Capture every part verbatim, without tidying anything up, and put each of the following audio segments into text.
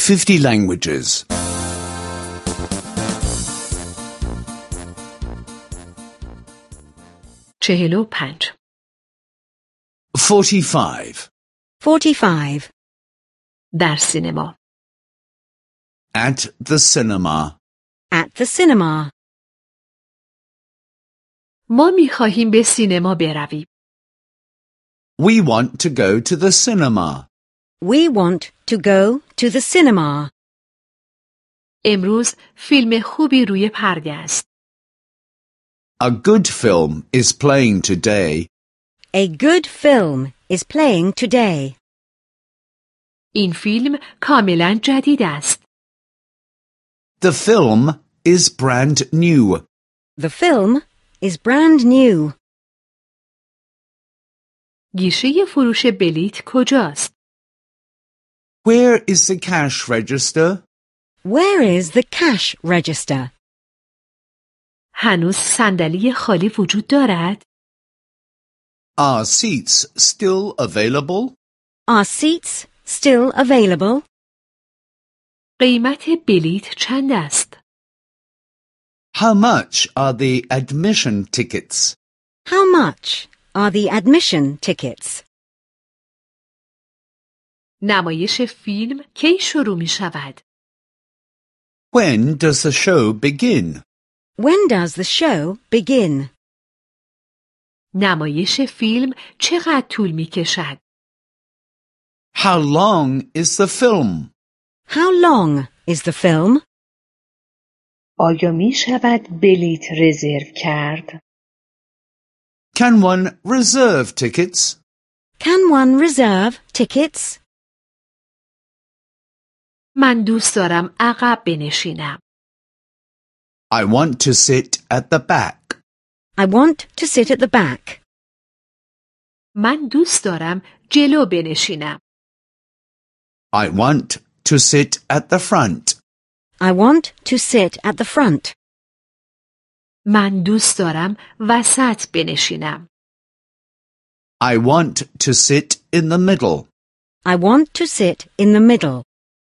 fifty languages. چهل و پنج. forty-five. forty-five. در سینما. At the cinema. At the cinema. ما می خواهیم به سینما برویم. We want to go to the cinema. We want to go to the cinema. امروز فیلم خوبی روی پرده است. A good film is playing today. A good film is playing today. این فیلم کاملا جدید است. The film is brand new. The film is brand new. گیشه فروش بلیت کجاست؟ Where is the cash register? Where is the cash register? هنوز صندلی خالی وجود دارد؟ Are seats still available? Are seats still available? قیمت بلیت چند است؟ How much are the admission tickets? How much are the admission tickets? نمایش فیلم کی شروع می شود؟ When does the show begin? When does the show begin? نمایش فیلم چقدر طول می کشد؟ How long is the film? How long is the film? آیا می شود بلیط رزرو کرد؟ Can one reserve tickets? Can one reserve tickets? من دوست دارم عقب بنشینم. I want to sit at the back. I want to sit at the back. من دوست دارم جلو بنشینم. I want to sit at the front. I want to sit at the front. من دوست دارم وسط بنشینم. I want to sit in the middle. I want to sit in the middle.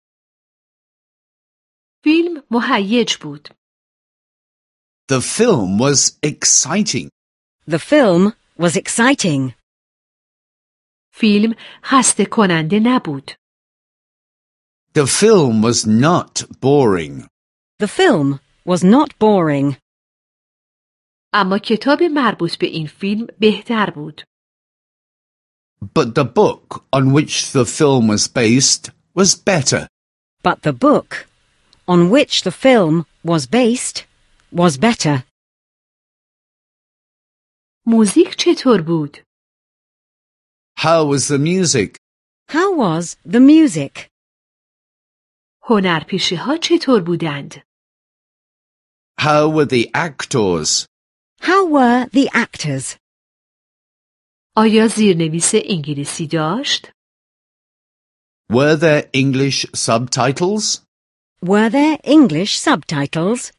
فیلم مهیج بود. The film was exciting. The film was exciting. فیلم خسته کننده نبود. The film was not boring. The film was not boring. اما کتاب مربوط به این فیلم بهتر بود. But the book on which the film was based was better. But the book on which the film was based was better. موزیک چطور بود؟ How was the music? How was the music? هنرپیشه ها چطور بودند؟ How were the actors? How were the actors? آیا زیرنویس انگلیسی داشت؟ Were there English subtitles? Were there English subtitles?